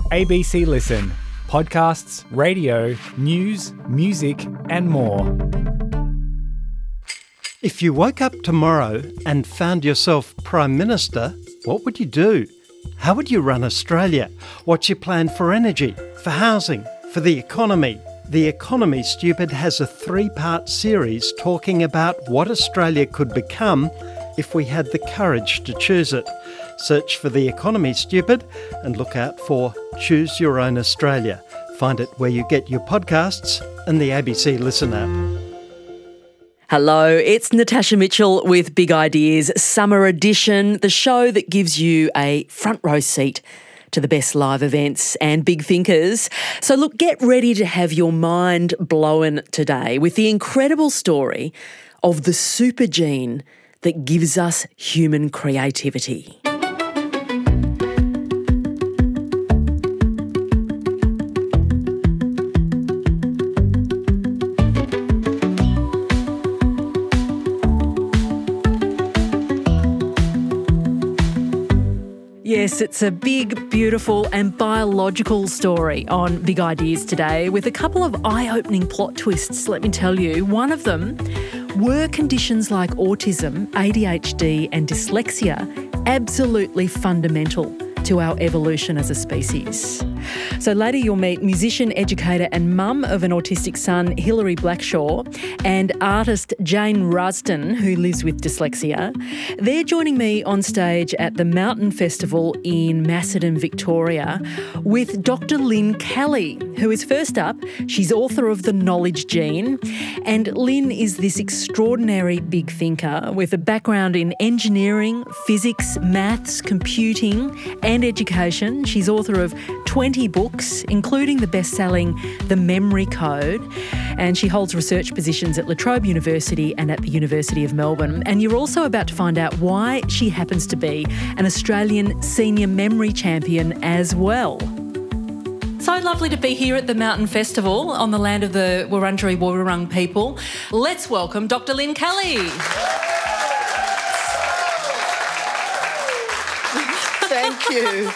ABC Listen. Podcasts, radio, news, music and more. If you woke up tomorrow and found yourself Prime Minister, what would you do? How would you run Australia? What's your plan for energy, for housing, for the economy? The Economy Stupid has a 3-part series talking about what Australia could become if we had the courage to choose it. Search for The Economy Stupid and look out for Choose Your Own Australia. Find it where you get your podcasts and the ABC Listen app. Hello, it's Natasha Mitchell with Big Ideas Summer Edition, the show that gives you a front row seat to the best live events and big thinkers. So look, get ready to have your mind blown today with the incredible story of the super gene that gives us human creativity. Yes, it's a big, beautiful and biological story on Big Ideas today with a couple of eye-opening plot twists, let me tell you. One of them, were conditions like autism, ADHD and dyslexia absolutely fundamental to our evolution as a species? So later you'll meet musician, educator and mum of an autistic son, Hilary Blackshaw, and artist Jane Rusden, who lives with dyslexia. They're joining me on stage at the Mountain Festival in Macedon, Victoria, with Dr. Lynn Kelly, who is first up. She's author of The Knowledge Gene, and Lynn is this extraordinary big thinker with a background in engineering, physics, maths, computing and education. She's author of 20 books, including the best-selling The Memory Code, and she holds research positions at La Trobe University and at the University of Melbourne. And you're also about to find out why she happens to be an Australian senior memory champion as well. So lovely to be here at the Mountain Festival on the land of the Wurundjeri Wurrung people. Let's welcome Dr. Lynn Kelly. Thank you.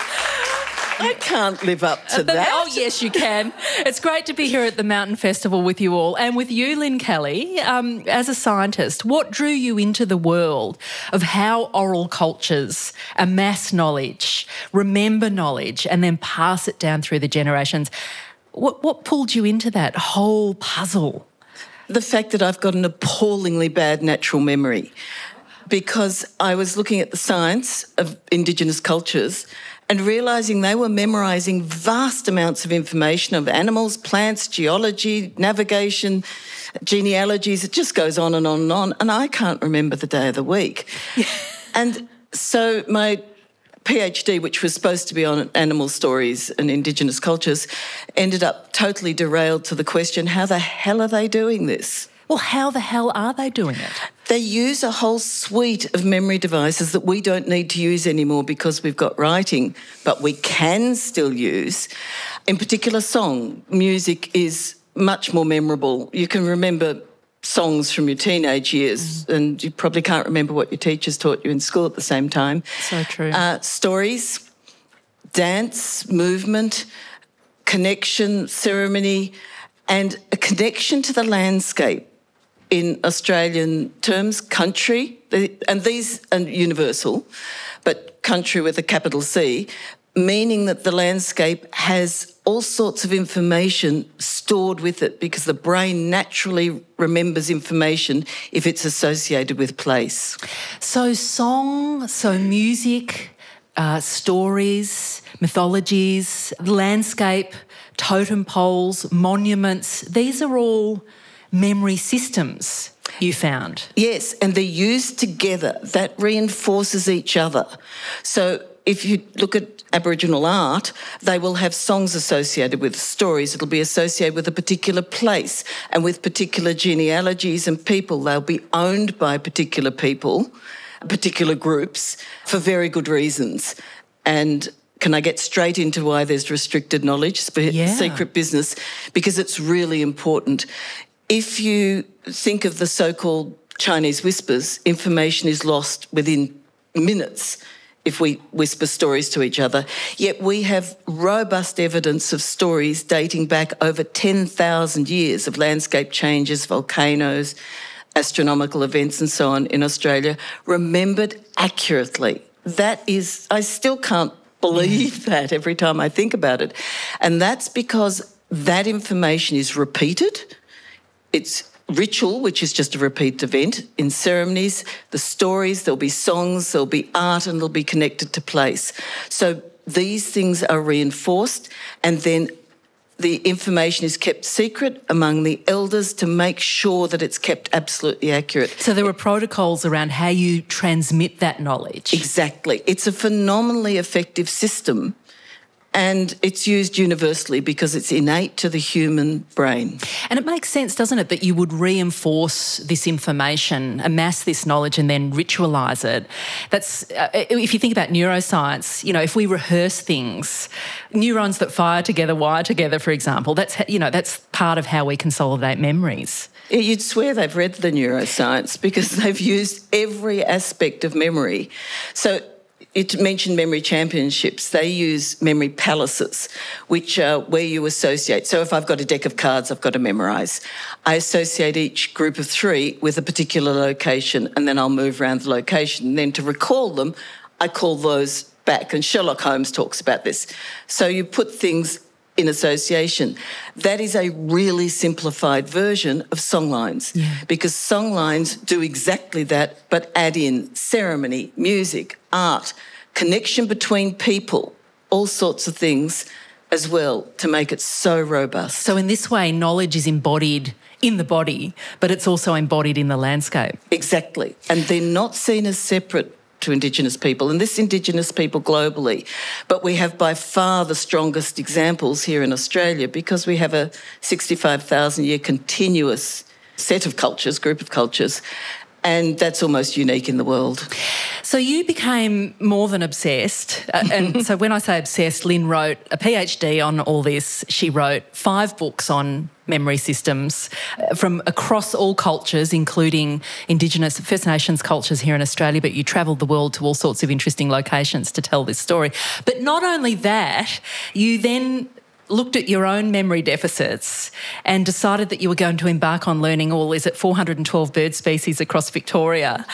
I can't live up to that. Oh, yes, you can. It's great to be here at the Mountain Festival with you all. And with you, Lynn Kelly, as a scientist, what drew you into the world of how oral cultures amass knowledge, remember knowledge, and then pass it down through the generations? What pulled you into that whole puzzle? The fact that I've got an appallingly bad natural memory, because I was looking at the science of Indigenous cultures and realising they were memorising vast amounts of information of animals, plants, geology, navigation, genealogies. It just goes on and on and on. And I can't remember the day of the week. And so my PhD, which was supposed to be on animal stories and Indigenous cultures, ended up totally derailed to the question, how the hell are they doing this? Well, how the hell are they doing it? They use a whole suite of memory devices that we don't need to use anymore because we've got writing, but we can still use. In particular, song. Music is much more memorable. You can remember songs from your teenage years and you probably can't remember what your teachers taught you in school at the same time. So true. Stories, dance, movement, connection, ceremony, and a connection to the landscape. In Australian terms, country, and these are universal, but country with a capital C, meaning that the landscape has all sorts of information stored with it because the brain naturally remembers information if it's associated with place. So song, so music, stories, mythologies, landscape, totem poles, monuments, these are all memory systems you found. Yes, and they're used together. That reinforces each other. So if you look at Aboriginal art, they will have songs associated with stories. It'll be associated with a particular place and with particular genealogies and people. They'll be owned by particular people, particular groups, for very good reasons. And can I get straight into why there's restricted knowledge, secret business? Because it's really important. If you think of the so-called Chinese whispers, information is lost within minutes if we whisper stories to each other. Yet we have robust evidence of stories dating back over 10,000 years of landscape changes, volcanoes, astronomical events and so on in Australia, remembered accurately. That is, I still can't believe that every time I think about it. And that's because that information is repeated. It's ritual, which is just a repeat event. In ceremonies, the stories, there'll be songs, there'll be art, and they'll be connected to place. So these things are reinforced, and then the information is kept secret among the elders to make sure that it's kept absolutely accurate. So there are protocols around how you transmit that knowledge. Exactly. It's a phenomenally effective system, and it's used universally because it's innate to the human brain. And it makes sense, doesn't it, that you would reinforce this information, amass this knowledge and then ritualise it. That's if you think about neuroscience, you know, if we rehearse things, neurons that fire together wire together, for example, that's part of how we consolidate memories. You'd swear they've read the neuroscience because they've used every aspect of memory. So it mentioned memory championships. They use memory palaces, which are where you associate. So if I've got a deck of cards I've got to memorise, I associate each group of 3 with a particular location, and then I'll move around the location. And then to recall them, I call those back. And Sherlock Holmes talks about this. So you put things in association. That is a really simplified version of songlines, because songlines do exactly that, but add in ceremony, music, art, connection between people, all sorts of things as well to make it so robust. So in this way, knowledge is embodied in the body, but it's also embodied in the landscape. Exactly. And they're not seen as separate to Indigenous people, and this Indigenous people globally. But we have by far the strongest examples here in Australia because we have a 65,000-year continuous set of cultures, group of cultures, and that's almost unique in the world. So you became more than obsessed. And so when I say obsessed, Lynn wrote a PhD on all this. She wrote 5 books on memory systems from across all cultures, including Indigenous First Nations cultures here in Australia, but you travelled the world to all sorts of interesting locations to tell this story. But not only that, you then looked at your own memory deficits and decided that you were going to embark on learning all, 412 bird species across Victoria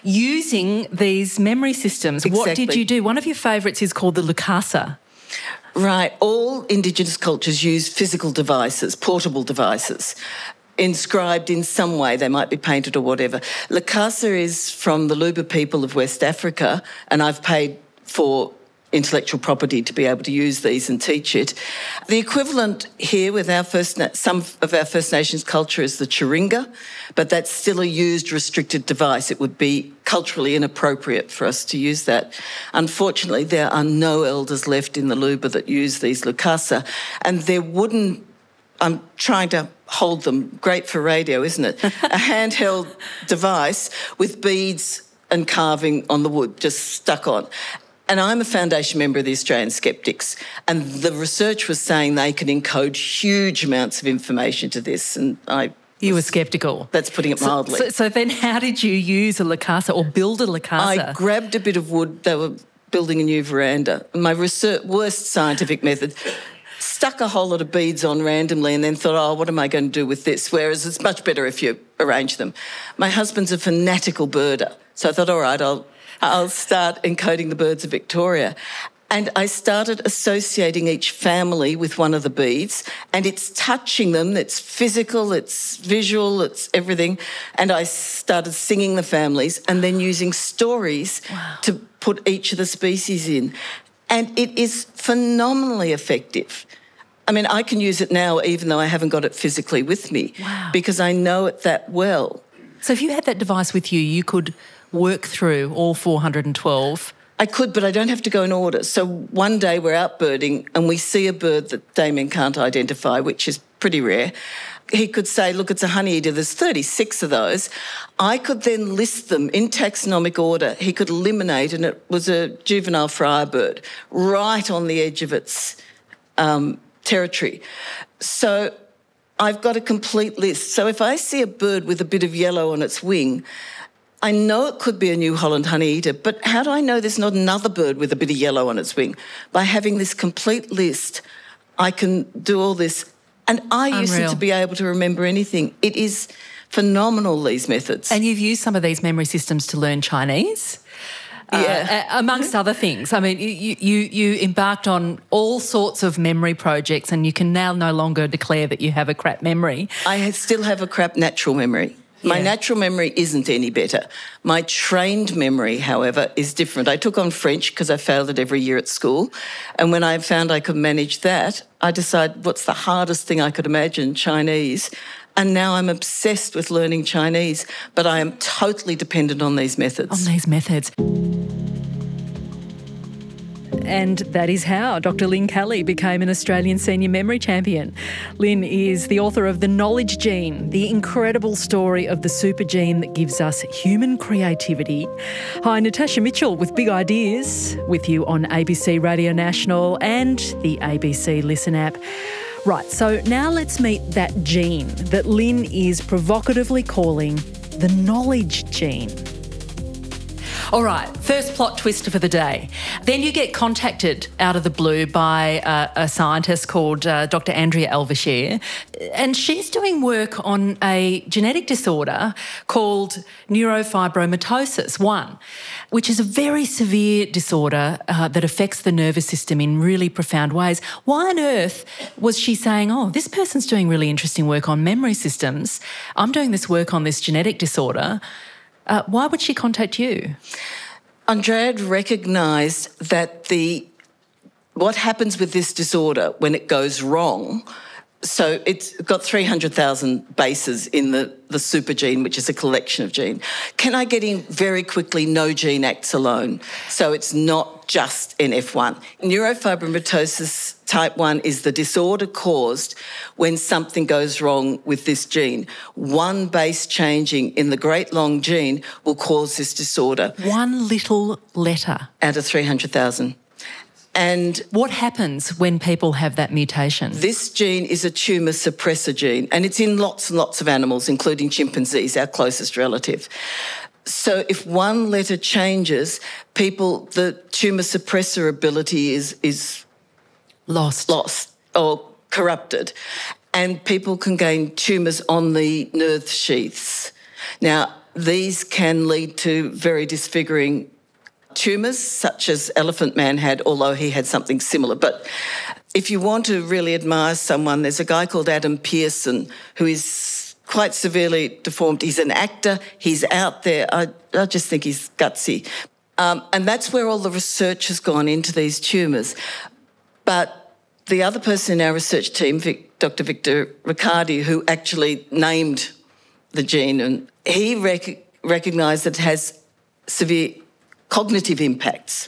using these memory systems. Exactly. What did you do? One of your favourites is called the Lukasa. Right. All Indigenous cultures use physical devices, portable devices, inscribed in some way. They might be painted or whatever. Lukasa is from the Luba people of West Africa, and I've paid for intellectual property to be able to use these and teach it. The equivalent here with some of our First Nations culture is the chiringa, but that's still a used, restricted device. It would be culturally inappropriate for us to use that. Unfortunately, there are no elders left in the Luba that use these Lukasa, and they're wooden. I'm trying to hold them. Great for radio, isn't it? A handheld device with beads and carving on the wood just stuck on. And I'm a foundation member of the Australian Skeptics, and the research was saying they can encode huge amounts of information to this, and You were sceptical. That's putting it mildly. So then how did you use a Lukasa or build a Lukasa? I grabbed a bit of wood. They were building a new veranda. My worst scientific method, stuck a whole lot of beads on randomly and then thought, what am I going to do with this? Whereas it's much better if you arrange them. My husband's a fanatical birder, so I thought, all right, I'll start encoding the birds of Victoria. And I started associating each family with one of the beads, and it's touching them, it's physical, it's visual, it's everything. And I started singing the families and then using stories to put each of the species in. And it is phenomenally effective. I mean, I can use it now even though I haven't got it physically with me because I know it that well. So if you had that device with you, you could work through all 412. I could, but I don't have to go in order. So one day we're out birding and we see a bird that Damien can't identify, which is pretty rare. He could say, look, it's a honeyeater. There's 36 of those. I could then list them in taxonomic order. He could eliminate, and it was a juvenile friarbird right on the edge of its territory. So I've got a complete list. So if I see a bird with a bit of yellow on its wing, I know it could be a New Holland honeyeater, but how do I know there's not another bird with a bit of yellow on its wing? By having this complete list, I can do all this. And I used to be able to remember anything. It is phenomenal, these methods. And you've used some of these memory systems to learn Chinese? Amongst other things. I mean, you embarked on all sorts of memory projects, and you can now no longer declare that you have a crap memory. I still have a crap natural memory. My natural memory isn't any better. My trained memory, however, is different. I took on French because I failed it every year at school. And when I found I could manage that, I decided what's the hardest thing I could imagine? Chinese. And now I'm obsessed with learning Chinese, but I am totally dependent on these methods. And that is how Dr. Lynn Kelly became an Australian Senior Memory Champion. Lynn is the author of The Knowledge Gene, the incredible story of the super gene that gives us human creativity. Hi, Natasha Mitchell with Big Ideas, with you on ABC Radio National and the ABC Listen app. Right, so now let's meet that gene that Lynn is provocatively calling the knowledge gene. All right, first plot twist for the day. Then you get contacted out of the blue by a scientist called Dr. Andrea Al-Bashir, and she's doing work on a genetic disorder called neurofibromatosis 1, which is a very severe disorder that affects the nervous system in really profound ways. Why on earth was she saying, oh, this person's doing really interesting work on memory systems, I'm doing this work on this genetic disorder? Why would she contact you? Andrea had recognised that what happens with this disorder when it goes wrong, so it's got 300,000 bases in the super gene, which is a collection of genes. Can I get in very quickly, no gene acts alone? So it's not just NF1. Neurofibromatosis type 1 is the disorder caused when something goes wrong with this gene. One base changing in the great long gene will cause this disorder. One little letter. Out of 300,000. And what happens when people have that mutation? This gene is a tumour suppressor gene, and it's in lots and lots of animals, including chimpanzees, our closest relative. So if one letter changes, the tumour suppressor ability is lost or corrupted, and people can gain tumours on the nerve sheaths. Now, these can lead to very disfiguring tumours, such as Elephant Man had, although he had something similar. But if you want to really admire someone, there's a guy called Adam Pearson who is quite severely deformed. He's an actor. He's out there. I just think he's gutsy. And that's where all the research has gone into these tumours. But the other person in our research team, Dr. Victor Riccardi, who actually named the gene, and he recognised that it has severe cognitive impacts.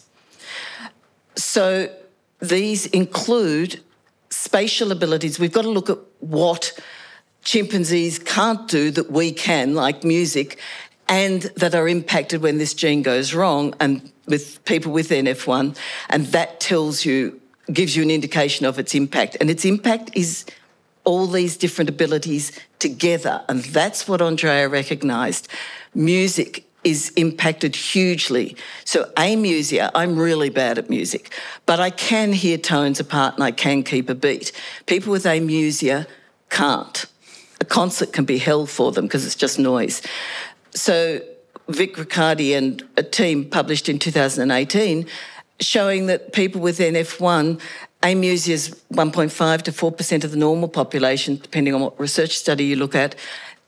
So these include spatial abilities. We've got to look at what chimpanzees can't do that we can, like music, and that are impacted when this gene goes wrong, and with people with NF1, and that gives you an indication of its impact. And its impact is all these different abilities together, and that's what Andrea recognised. Music is impacted hugely. So amusia, I'm really bad at music, but I can hear tones apart and I can keep a beat. People with amusia can't. A concert can be hell for them because it's just noise. So Vic Riccardi and a team published in 2018 showing that people with NF1, amusia is 1.5 to 4% of the normal population, depending on what research study you look at.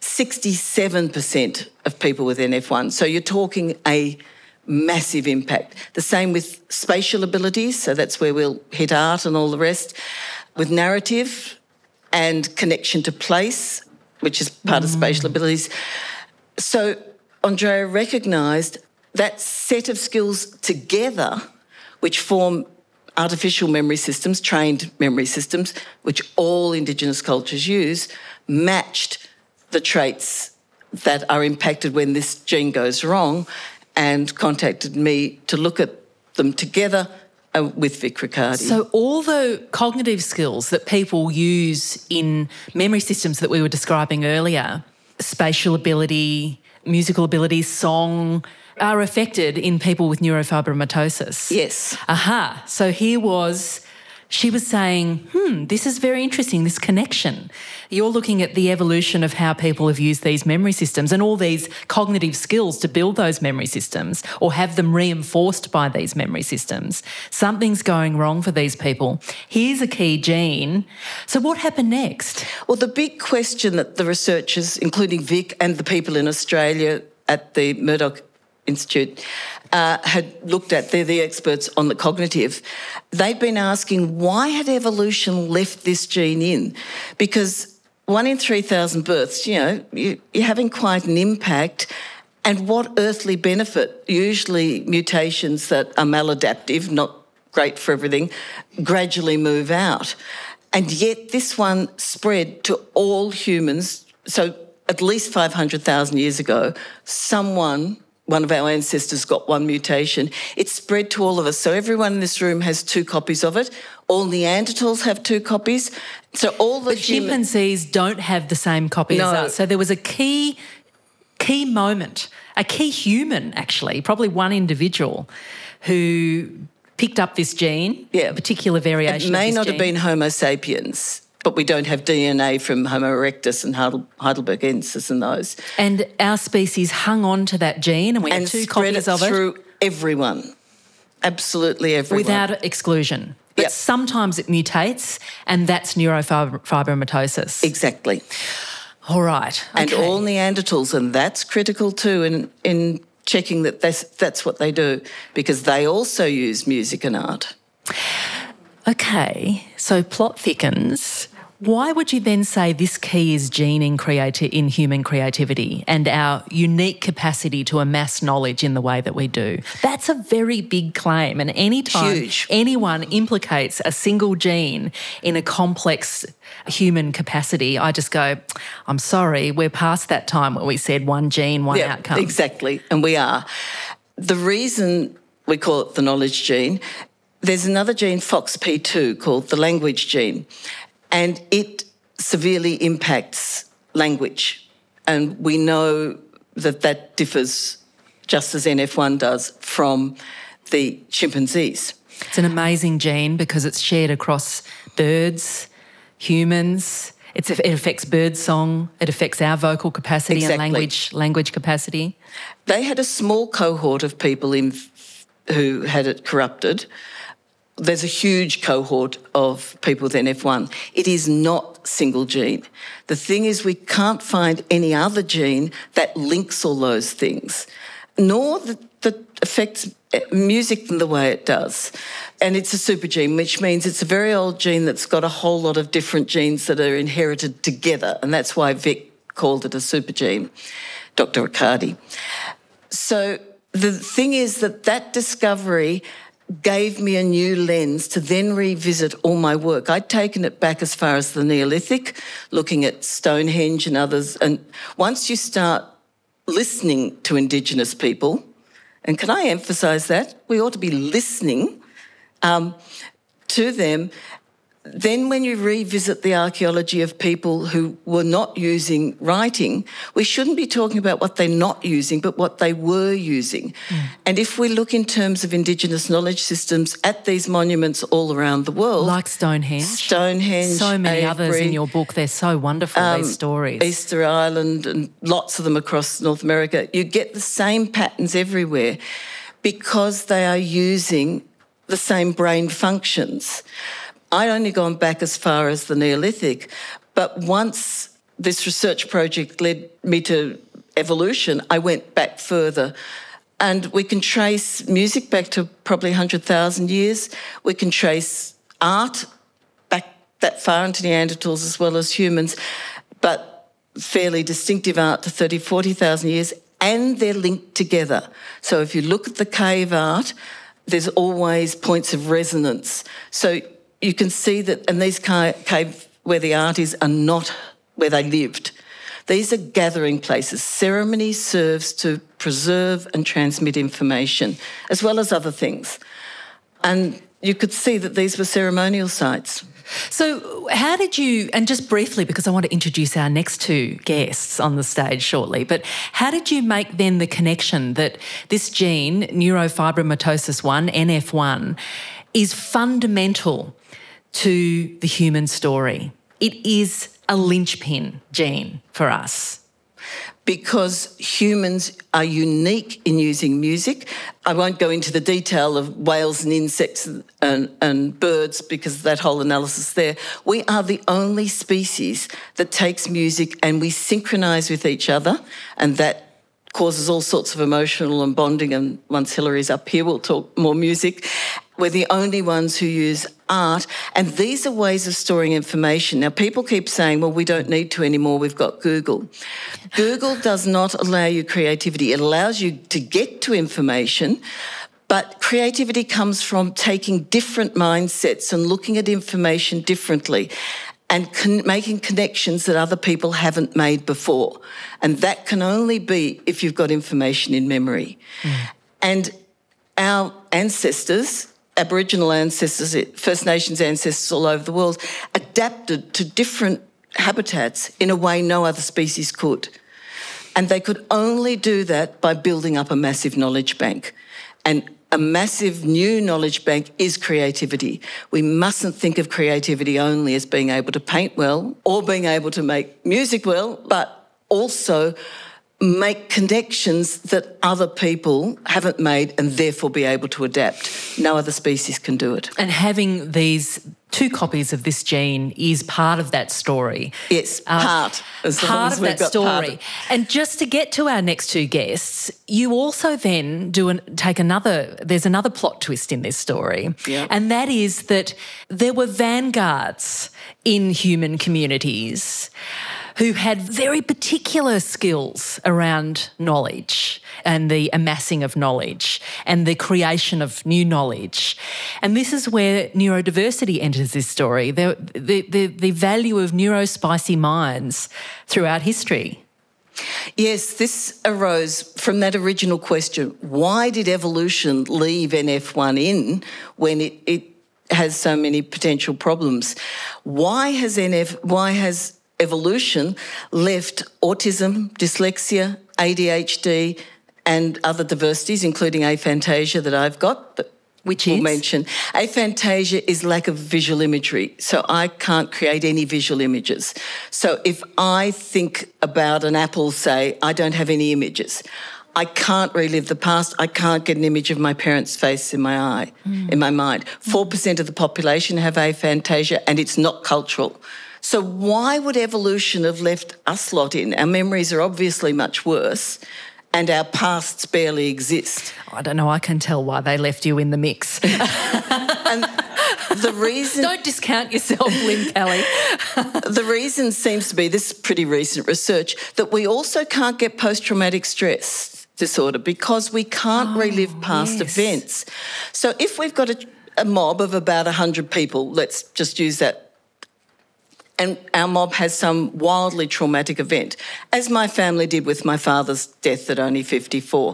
67% of people with NF1. So you're talking a massive impact. The same with spatial abilities, so that's where we'll hit art and all the rest, with narrative and connection to place, which is part of spatial abilities. So Andrea recognised that set of skills together, which form artificial memory systems, trained memory systems, which all Indigenous cultures use, matched the traits that are impacted when this gene goes wrong, and contacted me to look at them together with Vic Riccardi. So all the cognitive skills that people use in memory systems that we were describing earlier, spatial ability, musical abilities, song, are affected in people with neurofibromatosis. Yes. Aha. So she was saying, this is very interesting, this connection. You're looking at the evolution of how people have used these memory systems and all these cognitive skills to build those memory systems or have them reinforced by these memory systems. Something's going wrong for these people. Here's a key gene. So what happened next? Well, the big question that the researchers, including Vic and the people in Australia at the Murdoch Institute, had looked at, they're the experts on the cognitive, they'd been asking why had evolution left this gene in? Because 1 in 3,000 births, you're having quite an impact. And what earthly benefit? Usually mutations that are maladaptive, not great for everything, gradually move out. And yet this one spread to all humans. So at least 500,000 years ago, one of our ancestors got one mutation. It spread to all of us. So everyone in this room has 2 copies of it. All Neanderthals have 2 copies. So all the chimpanzees don't have the same copy as us. So there was a key moment, a key human actually, probably one individual who picked up this gene, a particular variation of this gene. It may not have been Homo sapiens, but we don't have DNA from Homo erectus and Heidelbergensis and those. And our species hung on to that gene and we have 2 copies of it. And spread it through everyone, absolutely everyone. Without exclusion. But sometimes it mutates and that's neurofibromatosis. Exactly. All right. Okay. And all Neanderthals, and that's critical too in checking that that's what they do, because they also use music and art. Okay, so plot thickens. Why would you then say this key is gene in human creativity and our unique capacity to amass knowledge in the way that we do? That's a very big claim, and anytime anyone implicates a single gene in a complex human capacity, I just go, I'm sorry, we're past that time where we said one gene, one outcome. Exactly, and we are. The reason we call it the knowledge gene, there's another gene, FOXP2, called the language gene, and it severely impacts language. And we know that differs, just as NF1 does, from the chimpanzees. It's an amazing gene because it's shared across birds, humans. It affects bird song. It affects our vocal capacity and language capacity. They had a small cohort of people who had it corrupted. There's a huge cohort of people with NF1. It is not single gene. The thing is, we can't find any other gene that links all those things, nor that affects music in the way it does. And it's a super gene, which means it's a very old gene that's got a whole lot of different genes that are inherited together, and that's why Vic called it a super gene, Dr. Riccardi. So the thing is that discovery gave me a new lens to then revisit all my work. I'd taken it back as far as the Neolithic, looking at Stonehenge and others. And once you start listening to Indigenous people, and can I emphasise that? We ought to be listening to them. Then when you revisit the archaeology of people who were not using writing, we shouldn't be talking about what they're not using, but what they were using. And if we look in terms of Indigenous knowledge systems at these monuments all around the world... Like Stonehenge. So many others in your book. They're so wonderful, these stories. Easter Island and lots of them across North America. You get the same patterns everywhere because they are using the same brain functions. I'd only gone back as far as the Neolithic, but once this research project led me to evolution, I went back further. And we can trace music back to probably 100,000 years. We can trace art back that far into Neanderthals as well as humans, but fairly distinctive art to 30,000, 40,000 years, and they're linked together. So if you look at the cave art, there's always points of resonance. So you can see that, and these caves where the art is are not where they lived. These are gathering places. Ceremony serves to preserve and transmit information, as well as other things. And you could see that these were ceremonial sites. So how did you, and just briefly, because I want to introduce our next two guests on the stage shortly, but how did you make then the connection that this gene, neurofibromatosis 1, NF1, is fundamental to the human story? It is a linchpin gene for us. Because humans are unique in using music. I won't go into the detail of whales and insects and birds because of that whole analysis there. We are the only species that takes music and we synchronise with each other, and that causes all sorts of emotional and bonding, and once Hilary's up here we'll talk more music. We're the only ones who use art, and these are ways of storing information. Now, people keep saying, well, we don't need to anymore, we've got Google. Google does not allow you creativity. It allows you to get to information, but creativity comes from taking different mindsets and looking at information differently and making connections that other people haven't made before. And that can only be if you've got information in memory. And our ancestors, Aboriginal ancestors, First Nations ancestors all over the world, adapted to different habitats in a way no other species could. And they could only do that by building up a massive knowledge bank. And a massive new knowledge bank is creativity. We mustn't think of creativity only as being able to paint well or being able to make music well, but also make connections that other people haven't made and therefore be able to adapt. No other species can do it. And having these 2 copies of this gene is part of that story. Yes, part. Part of that story. And just to get to our next 2 guests, you also then there's another plot twist in this story. Yeah. And that is that there were vanguards in human communities who had very particular skills around knowledge and the amassing of knowledge and the creation of new knowledge. And this is where neurodiversity enters this story, the value of neurospicy minds throughout history. Yes, this arose from that original question. Why did evolution leave NF1 in when it has so many potential problems? Why has evolution left autism, dyslexia, ADHD and other diversities, including aphantasia that I've got, but which we'll is? mention. Aphantasia is lack of visual imagery, so I can't create any visual images. So if I think about an apple, say, I don't have any images. I can't relive the past. I can't get an image of my parents' face in my mind. 4% of the population have aphantasia and it's not cultural. So why would evolution have left us lot in? Our memories are obviously much worse and our pasts barely exist. I don't know, I can tell why they left you in the mix. And the reason... Don't discount yourself, Lynn Kelly. The reason seems to be, this is pretty recent research, that we also can't get post-traumatic stress disorder because we can't relive past events. So if we've got a mob of about 100 people, let's just use that, and our mob has some wildly traumatic event, as my family did with my father's death at only 54.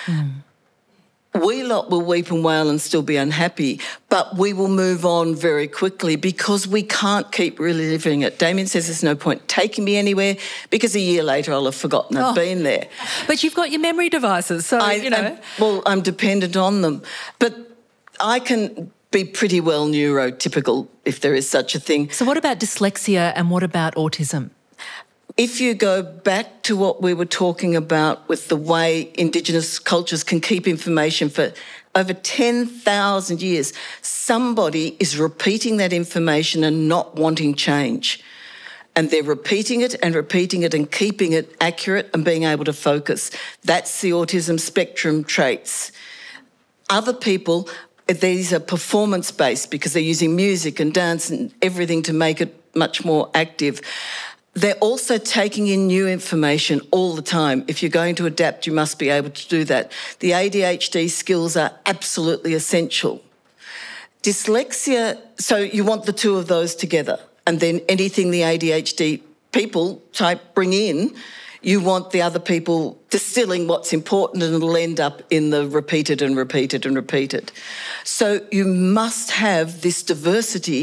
We lot will weep and wail and still be unhappy, but we will move on very quickly because we can't keep reliving it. Damien says there's no point taking me anywhere because a year later I'll have forgotten I've been there. But you've got your memory devices, so, I'm dependent on them. But I can be pretty well neurotypical, if there is such a thing. So what about dyslexia and what about autism? If you go back to what we were talking about with the way Indigenous cultures can keep information for over 10,000 years, somebody is repeating that information and not wanting change. And they're repeating it and keeping it accurate and being able to focus. That's the autism spectrum traits. Other people, these are performance-based because they're using music and dance and everything to make it much more active. They're also taking in new information all the time. If you're going to adapt, you must be able to do that. The ADHD skills are absolutely essential. Dyslexia, so you want the 2 of those together, and then anything the ADHD people bring in, you want the other people distilling what's important, and it'll end up in the repeated and repeated and repeated. So you must have this diversity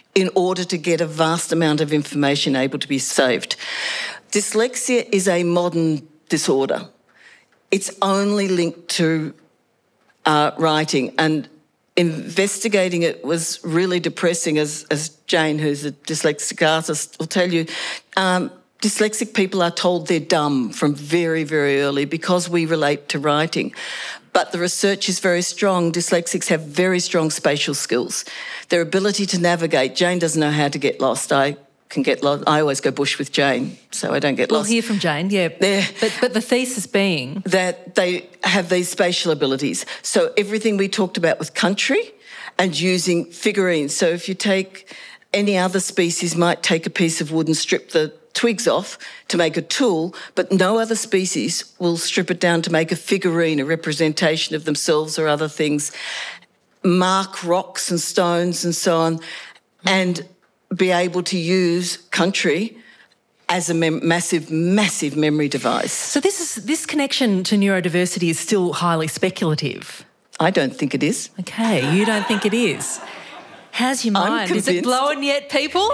in order to get a vast amount of information able to be saved. Dyslexia is a modern disorder. It's only linked to writing, and investigating it was really depressing, as Jane, who's a dyslexic artist, will tell you. Dyslexic people are told they're dumb from very, very early because we relate to writing. But the research is very strong. Dyslexics have very strong spatial skills. Their ability to navigate. Jane doesn't know how to get lost. I can get lost. I always go bush with Jane, so I don't get lost. We'll hear from Jane, yeah. But the thesis being? That they have these spatial abilities. So everything we talked about with country and using figurines. So if you take any other species might take a piece of wood and strip the twigs off to make a tool, but no other species will strip it down to make a figurine, a representation of themselves or other things, mark rocks and stones and so on, and be able to use country as a massive memory device. So this connection to neurodiversity is still highly speculative. I don't think it is. Okay, you don't think it is. How's your mind? Is it blowing yet, people?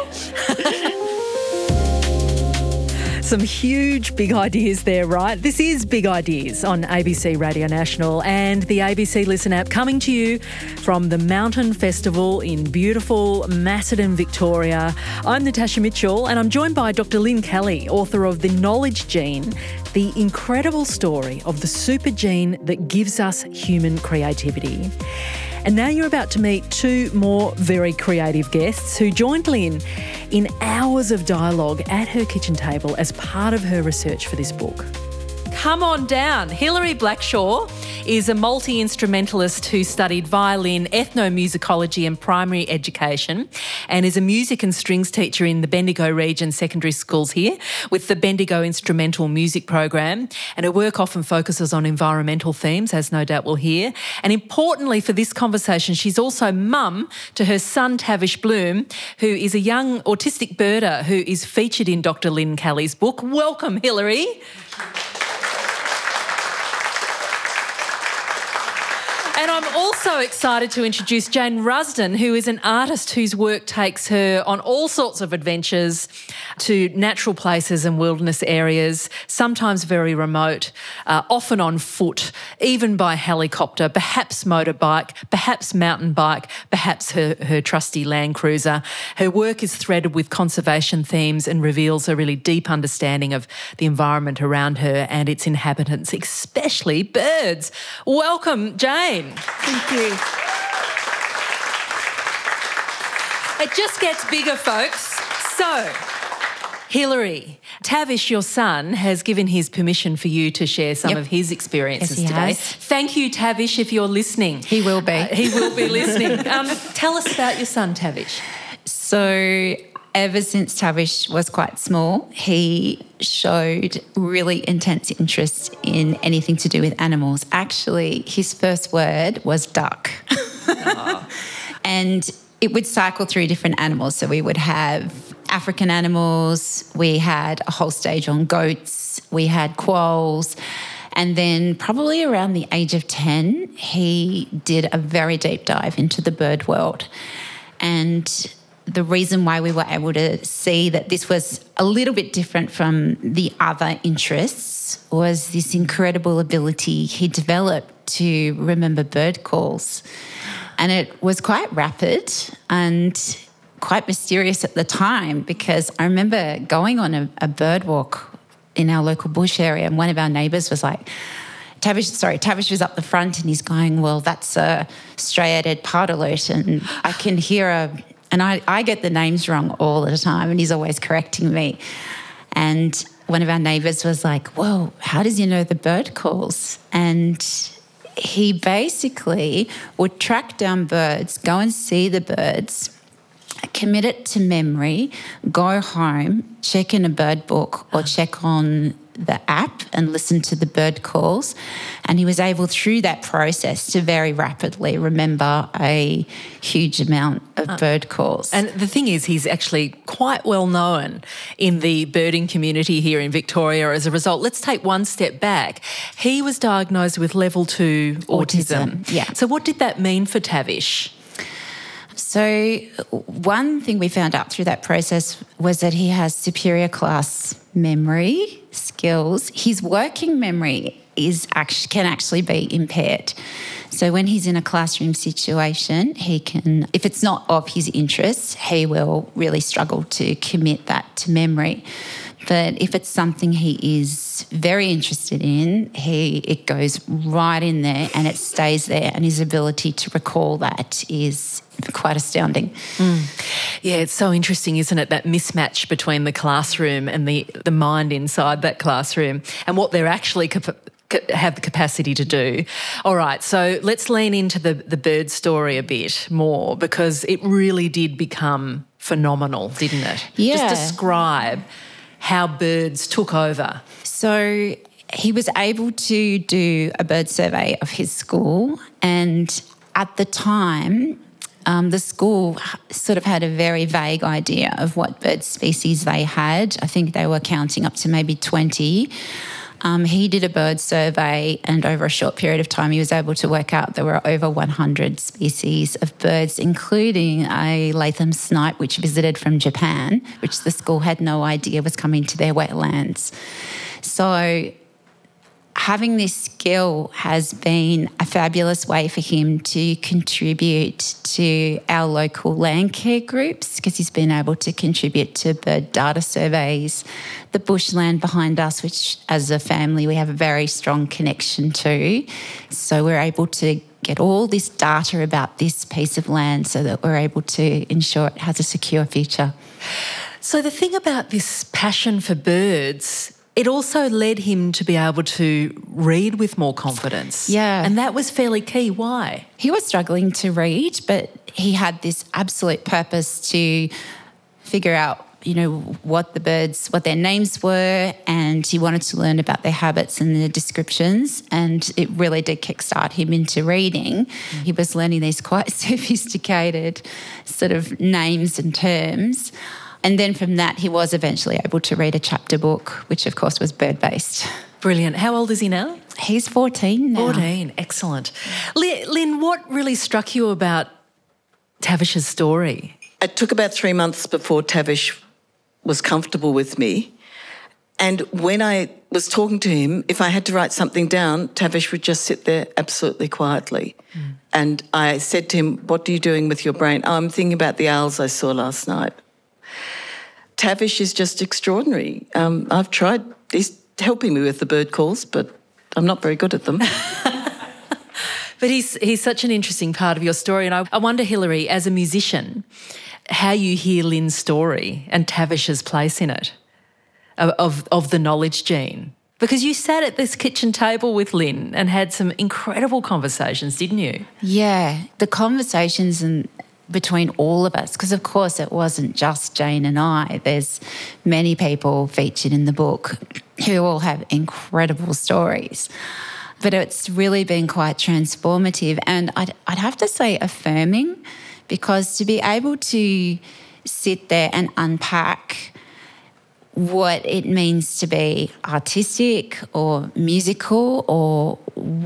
Some huge big ideas there, right? This is Big Ideas on ABC Radio National and the ABC Listen app, coming to you from the Mountain Festival in beautiful Macedon, Victoria. I'm Natasha Mitchell and I'm joined by Dr. Lynn Kelly, author of The Knowledge Gene, the incredible story of the super gene that gives us human creativity. And now you're about to meet two more very creative guests who joined Lynn in hours of dialogue at her kitchen table as part of her research for this book. Come on down. Hilary Blackshaw is a multi-instrumentalist who studied violin, ethnomusicology and primary education and is a music and strings teacher in the Bendigo region secondary schools here with the Bendigo Instrumental Music Program. And her work often focuses on environmental themes, as no doubt we'll hear. And importantly for this conversation, she's also mum to her son Tavish Bloom, who is a young autistic birder who is featured in Dr. Lynn Kelly's book. Welcome, Hilary. And I'm also excited to introduce Jane Rusden, who is an artist whose work takes her on all sorts of adventures to natural places and wilderness areas, sometimes very remote, often on foot, even by helicopter, perhaps motorbike, perhaps mountain bike, perhaps her trusty Land Cruiser. Her work is threaded with conservation themes and reveals a really deep understanding of the environment around her and its inhabitants, especially birds. Welcome, Jane. Thank you. It just gets bigger, folks. So, Hilary, Tavish, your son, has given his permission for you to share some of his experiences today. Has. Thank you, Tavish, if you're listening. He will be. He will be listening. Tell us about your son, Tavish. So ever since Tavish was quite small, he showed really intense interest in anything to do with animals. Actually, his first word was duck. Oh. And it would cycle through different animals. So we would have African animals, we had a whole stage on goats, we had quolls, and then probably around the age of 10, he did a very deep dive into the bird world. And the reason why we were able to see that this was a little bit different from the other interests was this incredible ability he developed to remember bird calls. And it was quite rapid and quite mysterious at the time, because I remember going on a bird walk in our local bush area, and one of our neighbours was like, Tavish was up the front and he's going, well, that's a striated pardalote. And I can hear and I get the names wrong all the time, and he's always correcting me. And one of our neighbours was like, whoa, how does he know the bird calls? And he basically would track down birds, go and see the birds, commit it to memory, go home, check in a bird book or check on the app and listen to the bird calls. And he was able, through that process, to very rapidly remember a huge amount of bird calls. And the thing is, he's actually quite well known in the birding community here in Victoria as a result. Let's take one step back. He was diagnosed with level 2 autism. Yeah. So what did that mean for Tavish? So one thing we found out through that process was that he has superior class memory skills. His working memory can actually be impaired. So when he's in a classroom situation, he can, if it's not of his interest, he will really struggle to commit that to memory. But if it's something he is very interested in, it goes right in there and it stays there, and his ability to recall that is quite astounding. Yeah, it's so interesting, isn't it, that mismatch between the classroom and the mind inside that classroom and what they're actually have the capacity to do. All right, so let's lean into the bird story a bit more, because it really did become phenomenal, didn't it? Yeah. Just describe how birds took over. So he was able to do a bird survey of his school, and at the time, the school sort of had a very vague idea of what bird species they had. I think they were counting up to maybe 20. He did a bird survey, and over a short period of time he was able to work out there were over 100 species of birds, including a Latham snipe which visited from Japan, which the school had no idea was coming to their wetlands. So having this skill has been a fabulous way for him to contribute to our local land care groups, because he's been able to contribute to bird data surveys, the bushland behind us, which as a family we have a very strong connection to. So we're able to get all this data about this piece of land so that we're able to ensure it has a secure future. So the thing about this passion for birds, it also led him to be able to read with more confidence. Yeah. And that was fairly key. Why? He was struggling to read, but he had this absolute purpose to figure out, what the birds, what their names were, and he wanted to learn about their habits and their descriptions, and it really did kickstart him into reading. He was learning these quite sophisticated sort of names and terms. And then from that, he was eventually able to read a chapter book, which of course was bird-based. Brilliant. How old is he now? He's 14 now. 14, excellent. Lynn, what really struck you about Tavish's story? It took about 3 months before Tavish was comfortable with me. And when I was talking to him, if I had to write something down, Tavish would just sit there absolutely quietly. And I said to him, "What are you doing with your brain?" "Oh, I'm thinking about the owls I saw last night." Tavish is just extraordinary. I've tried, he's helping me with the bird calls, but I'm not very good at them. But he's such an interesting part of your story. And I wonder, Hilary, as a musician, how you hear Lynn's story and Tavish's place in it, of the knowledge gene. Because you sat at this kitchen table with Lynn and had some incredible conversations, didn't you? Yeah, the conversations between all of us, because of course it wasn't just Jane and I. There's many people featured in the book who all have incredible stories. But it's really been quite transformative, and I'd have to say affirming, because to be able to sit there and unpack what it means to be artistic or musical, or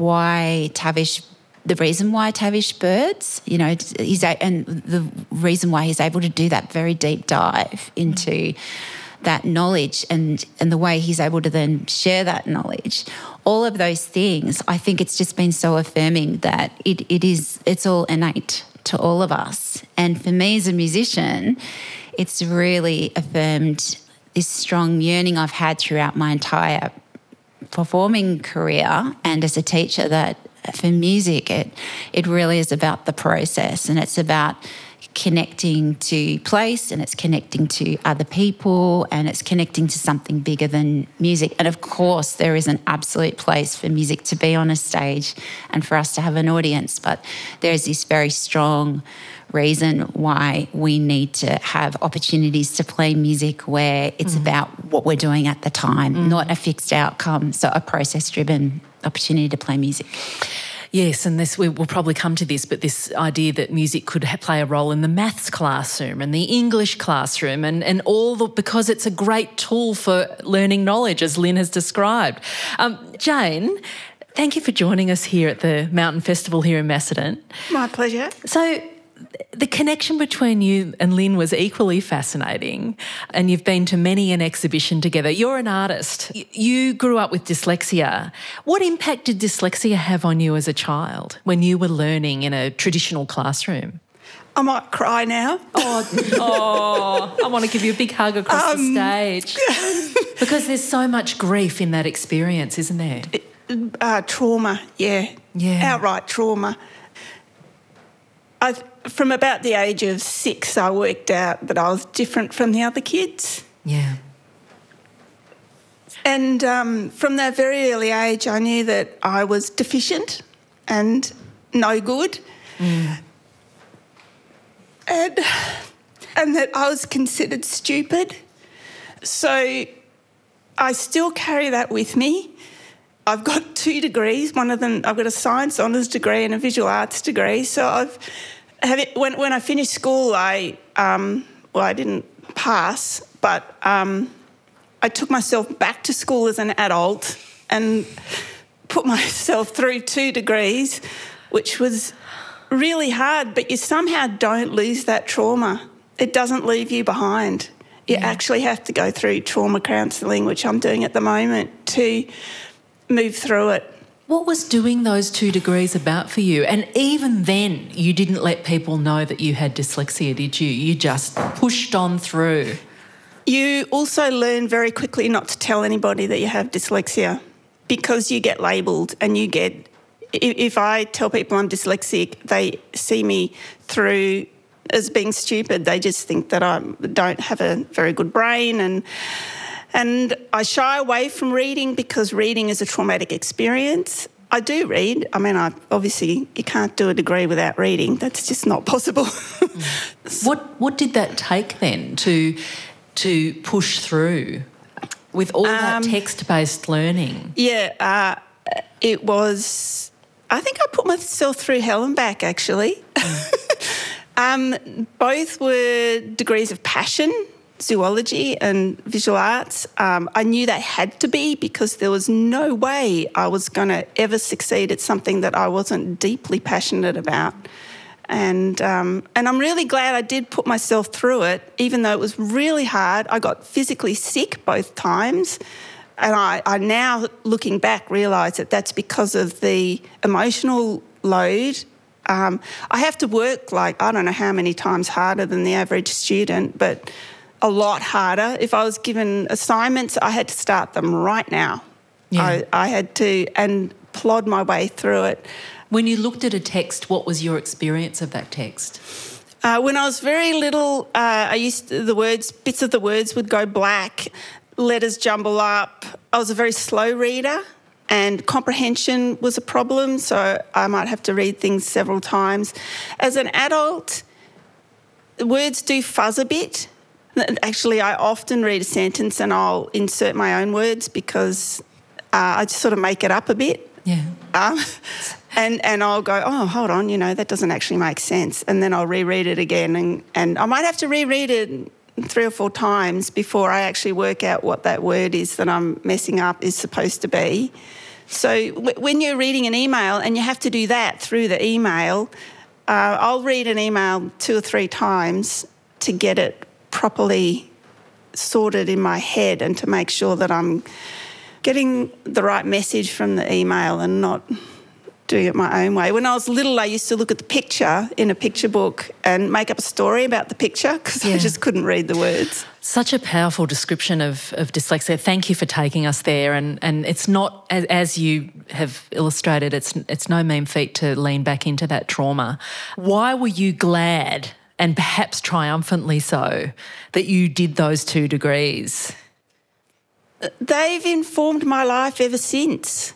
the reason why Tavish birds, and the reason why he's able to do that very deep dive into that knowledge, and the way he's able to then share that knowledge, all of those things, I think it's just been so affirming that it's all innate to all of us. And for me as a musician, it's really affirmed this strong yearning I've had throughout my entire performing career and as a teacher, that for music, it really is about the process, and it's about connecting to place, and it's connecting to other people, and it's connecting to something bigger than music. And of course, there is an absolute place for music to be on a stage and for us to have an audience, but there's this very strong reason why we need to have opportunities to play music where it's about what we're doing at the time, not a fixed outcome. So a process-driven opportunity to play music. Yes, and we will probably come to this, but this idea that music could play a role in the maths classroom and the English classroom and because it's a great tool for learning knowledge, as Lynn has described. Jane, thank you for joining us here at the Mountain Festival here in Macedon. My pleasure. So the connection between you and Lynn was equally fascinating, and you've been to many an exhibition together. You're an artist. You grew up with dyslexia. What impact did dyslexia have on you as a child when you were learning in a traditional classroom? I might cry now. I want to give you a big hug across the stage. Because there's so much grief in that experience, isn't there? Trauma, yeah. Outright trauma. From about the age of 6, I worked out that I was different from the other kids. Yeah. And from that very early age, I knew that I was deficient and no good. And that I was considered stupid. So I still carry that with me. I've got 2 degrees. One of them, I've got a science honours degree and a visual arts degree. So when I finished school, I didn't pass, but I took myself back to school as an adult and put myself through 2 degrees, which was really hard, but you somehow don't lose that trauma. It doesn't leave you behind. You actually have to go through trauma counselling, which I'm doing at the moment, to move through it. What was doing those 2 degrees about for you? And even then, you didn't let people know that you had dyslexia, did you? You just pushed on through. You also learn very quickly not to tell anybody that you have dyslexia, because you get labelled and you get... If I tell people I'm dyslexic, they see me through as being stupid. They just think that I don't have a very good brain, and I shy away from reading because reading is a traumatic experience. I do read. I mean, obviously you can't do a degree without reading. That's just not possible. What did that take then to push through with all that text-based learning? It was... I think I put myself through hell and back, actually. Both were degrees of passion, zoology and visual arts. I knew they had to be, because there was no way I was going to ever succeed at something that I wasn't deeply passionate about. And I'm really glad I did put myself through it, even though it was really hard. I got physically sick both times. And I now, looking back, realise that that's because of the emotional load. I have to work I don't know how many times harder than the average student, but a lot harder. If I was given assignments, I had to start them right now. Yeah. I had to, and plod my way through it. When you looked at a text, what was your experience of that text? When I was very little, bits of the words would go black. Letters jumble up. I was a very slow reader, and comprehension was a problem, so I might have to read things several times. As an adult, words do fuzz a bit. Actually, I often read a sentence and I'll insert my own words because I just sort of make it up a bit. Yeah. And I'll go, oh, hold on, that doesn't actually make sense. And then I'll reread it again, and I might have to reread it 3 or 4 times before I actually work out what that word is that I'm messing up is supposed to be. So when you're reading an email and you have to do that through the email, I'll read an email 2 or 3 times to get it properly sorted in my head and to make sure that I'm getting the right message from the email and not doing it my own way. When I was little, I used to look at the picture in a picture book and make up a story about the picture because I just couldn't read the words. Such a powerful description of dyslexia. Thank you for taking us there. And it's not, as you have illustrated, it's no mean feat to lean back into that trauma. Why were you glad, and perhaps triumphantly so, that you did those 2 degrees? They've informed my life ever since.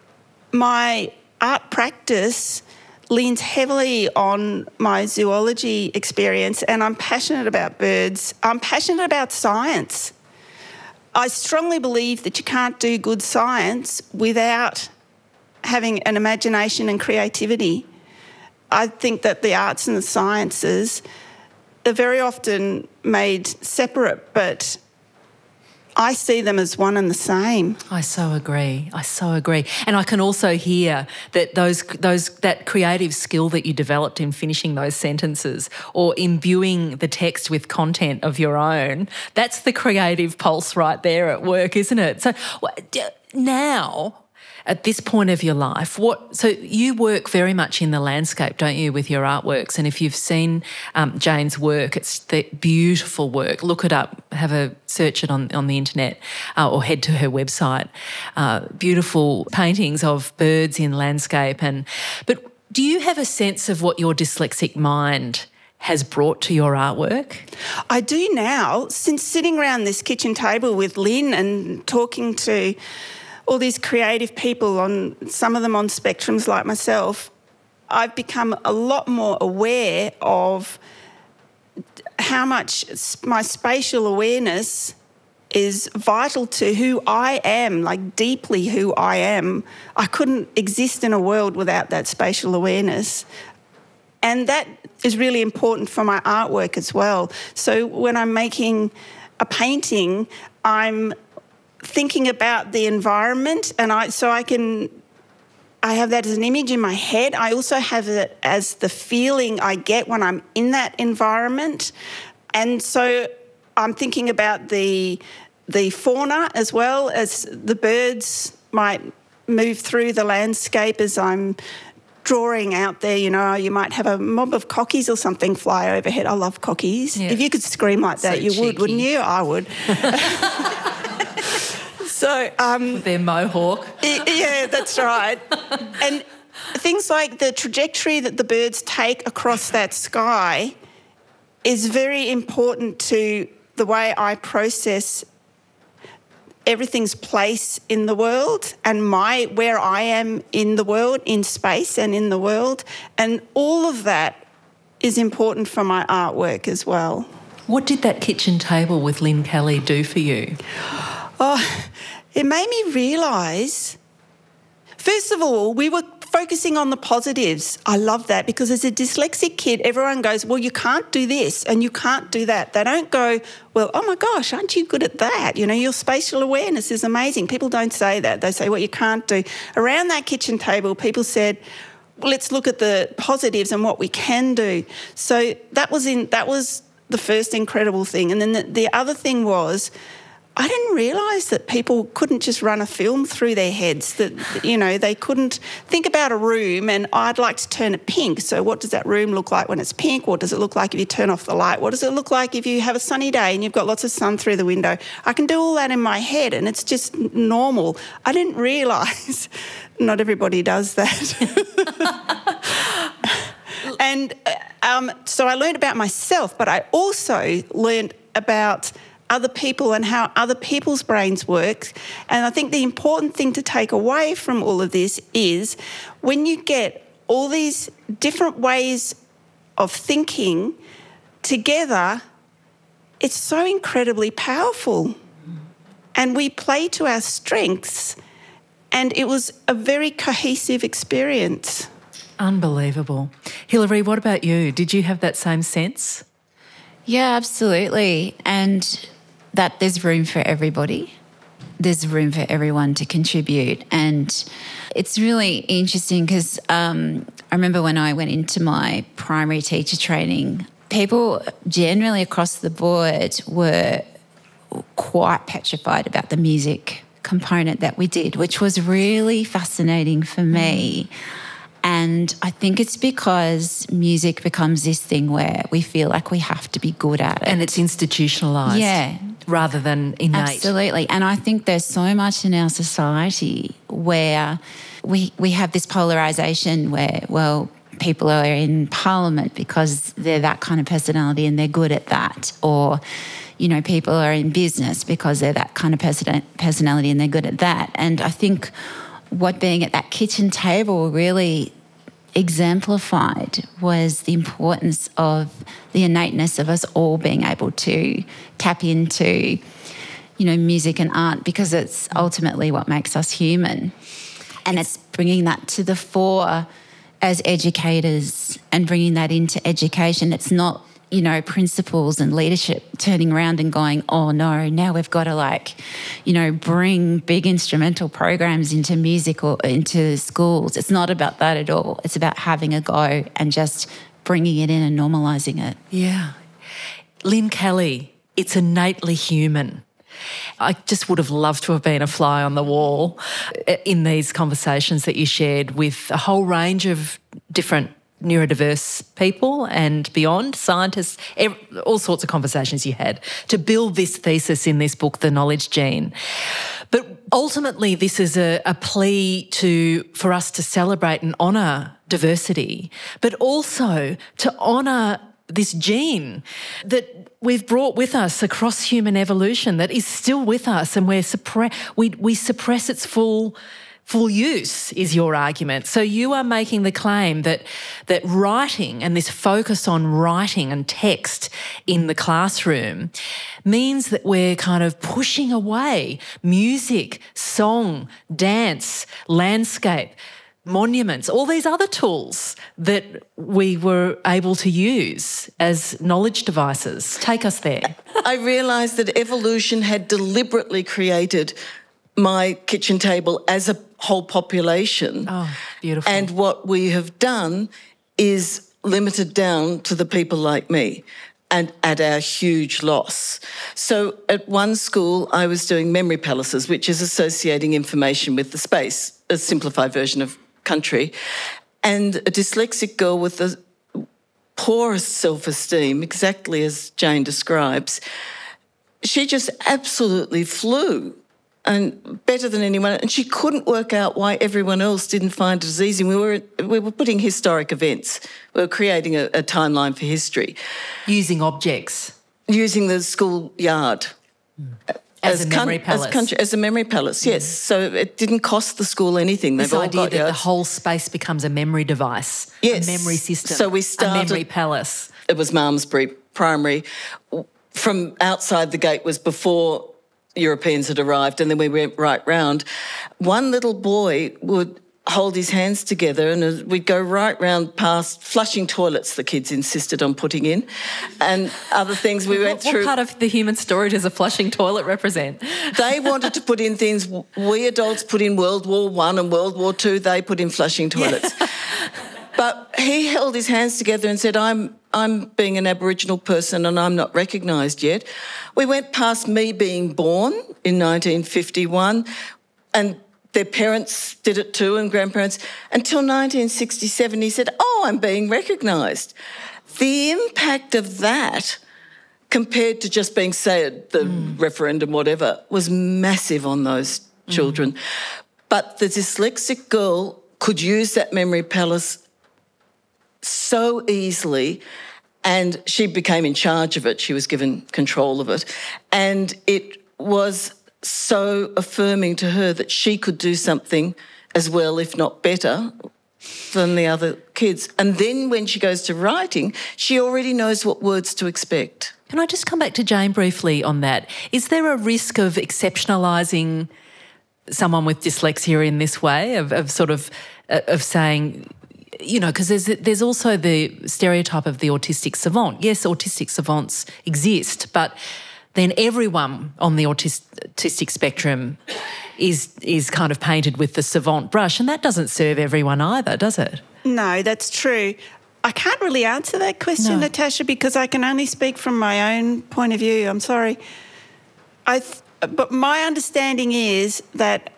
My art practice leans heavily on my zoology experience, and I'm passionate about birds. I'm passionate about science. I strongly believe that you can't do good science without having an imagination and creativity. I think that the arts and the sciences are very often made separate, but I see them as one and the same. I so agree. And I can also hear that that creative skill that you developed in finishing those sentences or imbuing the text with content of your own, that's the creative pulse right there at work, isn't it? So now, at this point of your life, so you work very much in the landscape, don't you, with your artworks? And if you've seen Jane's work, it's the beautiful work. Look it up, search it on the internet or head to her website. Beautiful paintings of birds in landscape. But do you have a sense of what your dyslexic mind has brought to your artwork? I do now. Since sitting around this kitchen table with Lynn and talking to all these creative people, some of them on spectrums like myself, I've become a lot more aware of how much my spatial awareness is vital to who I am, like deeply who I am. I couldn't exist in a world without that spatial awareness. And that is really important for my artwork as well. So when I'm making a painting, I'm thinking about the environment, and I have that as an image in my head. I also have it as the feeling I get when I'm in that environment. And so I'm thinking about the fauna as well, as the birds might move through the landscape as I'm drawing out there. You know, you might have a mob of cockies or something fly overhead. I love cockies. Yeah. If you could scream like that, so you cheeky. Would, wouldn't you? I would. So their mohawk. Yeah, that's right. And things like the trajectory that the birds take across that sky is very important to the way I process everything's place in the world and where I am in the world, in space and in the world. And all of that is important for my artwork as well. What did that kitchen table with Lynn Kelly do for you? Oh, it made me realise, first of all, we were focusing on the positives. I love that because as a dyslexic kid, everyone goes, well, you can't do this and you can't do that. They don't go, well, oh my gosh, aren't you good at that? You know, your spatial awareness is amazing. People don't say that. They say what you can't do. Around that kitchen table, people said, well, let's look at the positives and what we can do. So that was the first incredible thing. And then the other thing was, I didn't realise that people couldn't just run a film through their heads, that, you know, they couldn't think about a room and I'd like to turn it pink. So what does that room look like when it's pink? What does it look like if you turn off the light? What does it look like if you have a sunny day and you've got lots of sun through the window? I can do all that in my head and it's just normal. I didn't realise not everybody does that. And so I learned about myself, but I also learned about other people and how other people's brains work. And I think the important thing to take away from all of this is when you get all these different ways of thinking together, it's so incredibly powerful. And we play to our strengths, and it was a very cohesive experience. Unbelievable. Hilary, what about you? Did you have that same sense? Yeah, absolutely. And that there's room for everybody. There's room for everyone to contribute. And it's really interesting because I remember when I went into my primary teacher training, people generally across the board were quite petrified about the music component that we did, which was really fascinating for me. And I think it's because music becomes this thing where we feel like we have to be good at it. And it's institutionalised. Yeah. Rather than innate. Absolutely. And I think there's so much in our society where we have this polarisation where, well, people are in Parliament because they're that kind of personality and they're good at that. Or, you know, people are in business because they're that kind of personality and they're good at that. And I think what being at that kitchen table really exemplified was the importance of the innateness of us all being able to tap into, you know, music and art because it's ultimately what makes us human. And it's bringing that to the fore as educators and bringing that into education. It's not principals and leadership turning around and going, oh no, now we've got to bring big instrumental programs into music or into schools. It's not about that at all. It's about having a go and just bringing it in and normalising it. Yeah. Lynn Kelly, it's innately human. I just would have loved to have been a fly on the wall in these conversations that you shared with a whole range of different neurodiverse people and beyond, scientists, all sorts of conversations you had to build this thesis in this book, The Knowledge Gene. But ultimately, this is a plea for us to celebrate and honour diversity, but also to honour this gene that we've brought with us across human evolution that is still with us, and we suppress its full use, is your argument. So you are making the claim that writing and this focus on writing and text in the classroom means that we're kind of pushing away music, song, dance, landscape, monuments, all these other tools that we were able to use as knowledge devices. Take us there. I realised that evolution had deliberately created my kitchen table as a whole population. Oh, beautiful. And what we have done is limited down to the people like me, and at our huge loss. So at one school, I was doing memory palaces, which is associating information with the space, a simplified version of country, and a dyslexic girl with the poorest self-esteem, exactly as Jane describes, she just absolutely flew, and better than anyone, and she couldn't work out why everyone else didn't find it as easy. We were putting historic events. We were creating a timeline for history. Using objects. Using the schoolyard. As a memory palace. As a memory palace, yes. So it didn't cost the school anything. This idea that the whole space becomes a memory device, yes. A memory system, so we started, a memory palace. It was Malmesbury Primary. From outside the gate was before Europeans had arrived, and then we went right round. One little boy would hold his hands together and we'd go right round past flushing toilets the kids insisted on putting in, and other things we went through. What part of the human story does a flushing toilet represent? They wanted to put in things. We adults put in World War I and World War II. They put in flushing toilets. Yeah. But he held his hands together and said, I'm being an Aboriginal person and I'm not recognised yet. We went past me being born in 1951, and their parents did it too, and grandparents. Until 1967, he said, oh, I'm being recognised. The impact of that, compared to just being said, the referendum, whatever, was massive on those children. But the dyslexic girl could use that memory palace so easily, and she became in charge of it. She was given control of it. And it was so affirming to her that she could do something as well, if not better, than the other kids. And then when she goes to writing, she already knows what words to expect. Can I just come back to Jane briefly on that? Is there a risk of exceptionalising someone with dyslexia in this way, of saying, you know, because there's also the stereotype of the autistic savant. Yes, autistic savants exist, but then everyone on the autistic spectrum is kind of painted with the savant brush, and that doesn't serve everyone either, does it? No, that's true. I can't really answer that question, Natasha, because I can only speak from my own point of view. I'm sorry. But my understanding is that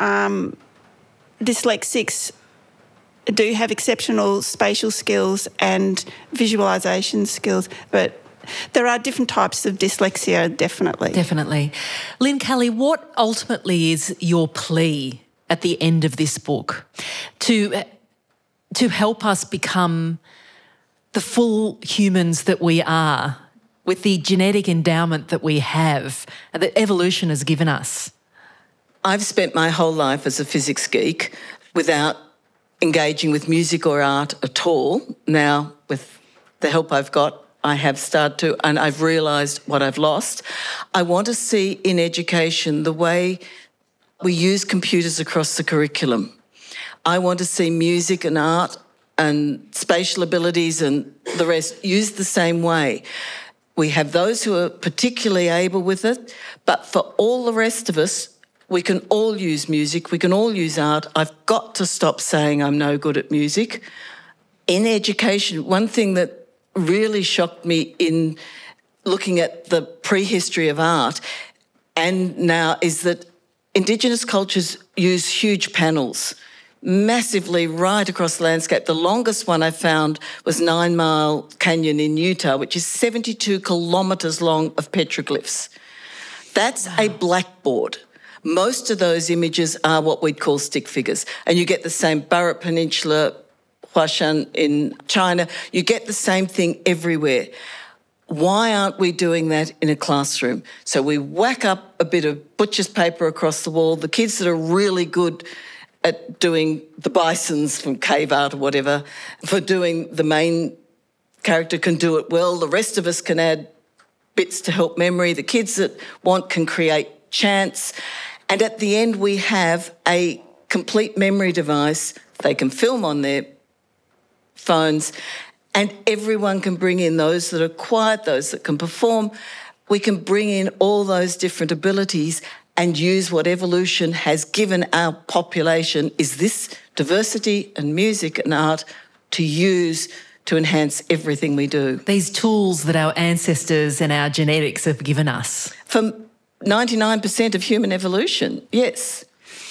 dyslexics do have exceptional spatial skills and visualisation skills, but there are different types of dyslexia, definitely. Definitely. Lynn Kelly, what ultimately is your plea at the end of this book to help us become the full humans that we are with the genetic endowment that we have and that evolution has given us? I've spent my whole life as a physics geek without engaging with music or art at all. Now, with the help I've got, I have started to, and I've realised what I've lost. I want to see in education the way we use computers across the curriculum. I want to see music and art and spatial abilities and the rest used the same way. We have those who are particularly able with it, but for all the rest of us, we can all use music, we can all use art. I've got to stop saying I'm no good at music. In education, one thing that really shocked me in looking at the prehistory of art and now is that Indigenous cultures use huge panels, massively right across the landscape. The longest one I found was 9 Mile Canyon in Utah, which is 72 kilometres long of petroglyphs. That's a blackboard. Most of those images are what we'd call stick figures. And you get the same Burrup Peninsula, Huashan in China. You get the same thing everywhere. Why aren't we doing that in a classroom? So we whack up a bit of butcher's paper across the wall. The kids that are really good at doing the bisons from cave art or whatever, for doing the main character can do it well. The rest of us can add bits to help memory. The kids that want can create chants. And at the end, we have a complete memory device. They can film on their phones, and everyone can bring in those that are quiet, those that can perform. We can bring in all those different abilities and use what evolution has given our population, is this diversity and music and art, to use to enhance everything we do. These tools that our ancestors and our genetics have given us. For 99% of human evolution, yes.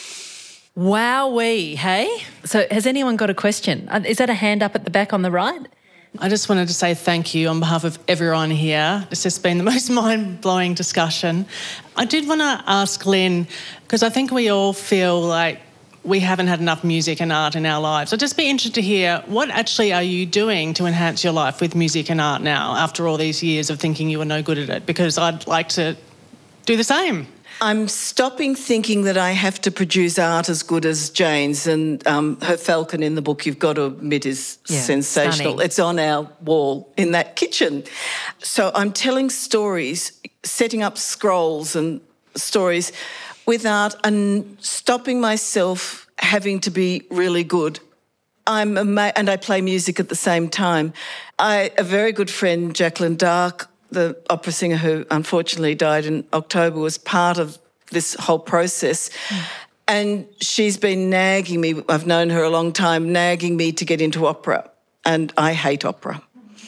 Wowee, hey? So has anyone got a question? Is that a hand up at the back on the right? I just wanted to say thank you on behalf of everyone here. This has been the most mind-blowing discussion. I did want to ask Lynn, because I think we all feel like we haven't had enough music and art in our lives. I'd just be interested to hear, what actually are you doing to enhance your life with music and art now, after all these years of thinking you were no good at it? Because I'd like to do the same. I'm stopping thinking that I have to produce art as good as Jane's, and her falcon in the book, you've got to admit, is sensational. Stunning. It's on our wall in that kitchen. So I'm telling stories, setting up scrolls and stories with art and stopping myself having to be really good. And I play music at the same time. A very good friend, Jacqueline Dark, the opera singer who unfortunately died in October, was part of this whole process. And she's been nagging me, I've known her a long time, nagging me to get into opera. And I hate opera.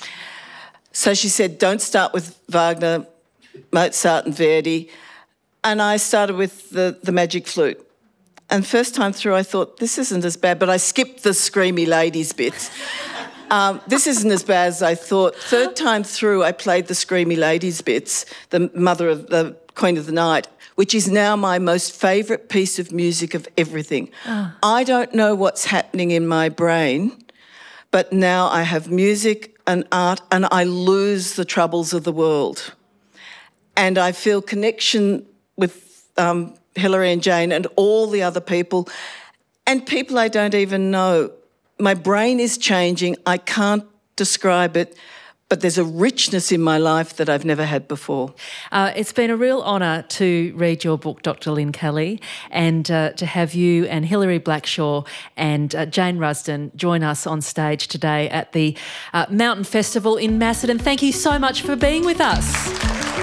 So she said, don't start with Wagner, Mozart and Verdi. And I started with the magic flute. And first time through I thought, this isn't as bad, but I skipped the screamy ladies bits. This isn't as bad as I thought. Third time through, I played the screamy ladies bits, the mother of the Queen of the Night, which is now my most favourite piece of music of everything. I don't know what's happening in my brain, but now I have music and art and I lose the troubles of the world. And I feel connection with Hilary and Jane and all the other people and people I don't even know. My brain is changing. I can't describe it, but there's a richness in my life that I've never had before. It's been a real honour to read your book, Dr. Lynn Kelly, and to have you and Hilary Blackshaw and Jane Rusden join us on stage today at the Mountain Festival in Macedon. Thank you so much for being with us.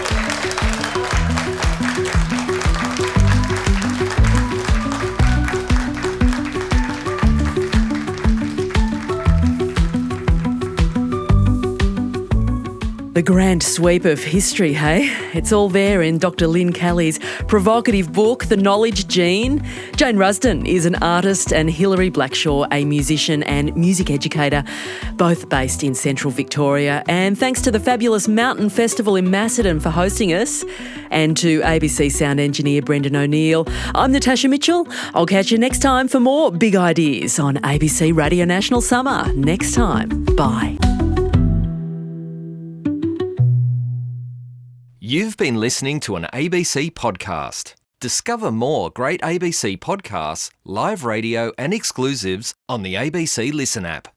The grand sweep of history, hey? It's all there in Dr. Lynn Kelly's provocative book, The Knowledge Gene. Jane Rusden is an artist and Hilary Blackshaw, a musician and music educator, both based in central Victoria. And thanks to the fabulous Mountain Festival in Macedon for hosting us, and to ABC sound engineer Brendan O'Neill. I'm Natasha Mitchell. I'll catch you next time for more Big Ideas on ABC Radio National Summer. Next time. Bye. You've been listening to an ABC podcast. Discover more great ABC podcasts, live radio and exclusives on the ABC Listen app.